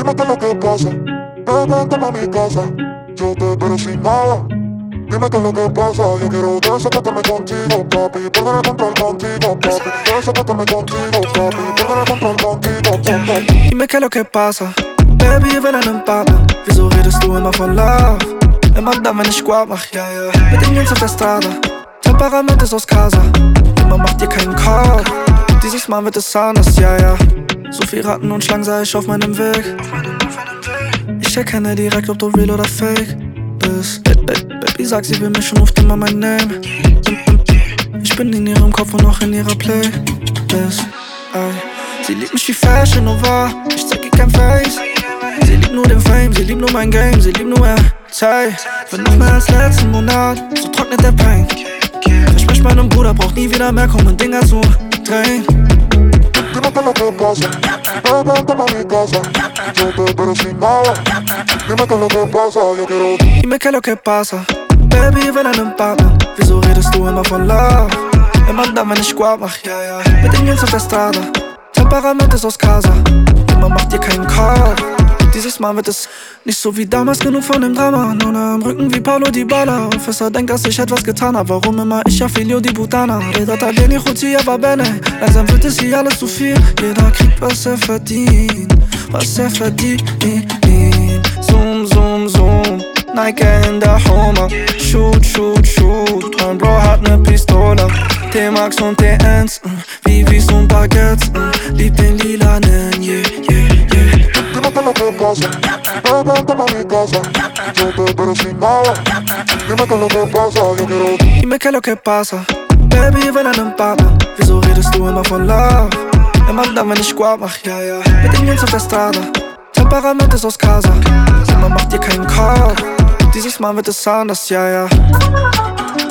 Dime qué es lo que pasa, ven, toma mi casa. Yo te espero sin nada. Dime qué es lo que pasa, yo quiero desacatarme contigo, papi. Perder el control contigo, papi. Desacatarme contigo, papi. Perder el control contigo, papi. Dime qué es lo que pasa, Baby, ich will einen Partner. Wieso redest du immer von Love? Immer dann, wenn ich Squad mach, ja, ja. Mit den Jungs auf der Strada, Temperament ist aus Casa. Immer macht dir keinen Kopf, dieses Mal wird es anders, ja, ja. So viel Ratten und Schlangen sah ich auf meinem Weg. Ich erkenne direkt, ob du real oder fake bist. Baby sagt, sie will mich schon, ruft immer mein Name. Ich bin in ihrem Kopf und auch in ihrer Playlist. Sie liebt mich wie Fashion Nova, ich zeig ihr kein Face. Sie liebt nur den Fame, sie liebt nur mein Game, sie liebt nur mehr Zeit. Wenn noch mehr als letzten Monat, so trocknet der Pain. Versprech meinem Bruder, braucht nie wieder mehr kommen, Dinger zu drehen. Dime qué es lo que pasa, ven, toma mi casa. Yo te espero sin nada. Dime qué es lo que pasa, yo quiero. Dime qué es lo que pasa, Baby, ich will einen Partner. Wieso redest du immer von Love? Immer dann, wenn ich Squad mach, ja, ja. Mit den Jungs auf der Strada, Temperament ist aus Casa. Immer macht dir keinen Kopf, dieses Mal wird es nicht so wie damals, genug von dem Drama. Nur am Rücken wie Paulo Dybala. Officer denkt, dass ich etwas getan hab. Warum immer ich ja Filio di Putana? Redet Adeni, Chuzia, va bene. Langsam wird es hier alles zu viel. Jeder kriegt, was er verdient. Was er verdient. Zoom, zoom, zoom. Nike in der Homer. Shoot, shoot, shoot. Mein Bro hat ne Pistole. T-Max und T1. Vivis und Baguettes. Lieb den lilanen, yeah, yeah, yeah. Dime qué es lo que pasa, ven, toma mi casa. Yo te espero sin nada. Dime qué es lo que pasa, yo quiero. Dime qué es lo que pasa, Baby, ich will einen Partner. Wieso redest du immer von Love? Immer dann, wenn ich Squad mach, ja, ja. Mit den Jungs auf der Strada, Temperament ist aus Casa. Immer macht dir keinen Kopf, dieses Mal wird es anders, ja, ja.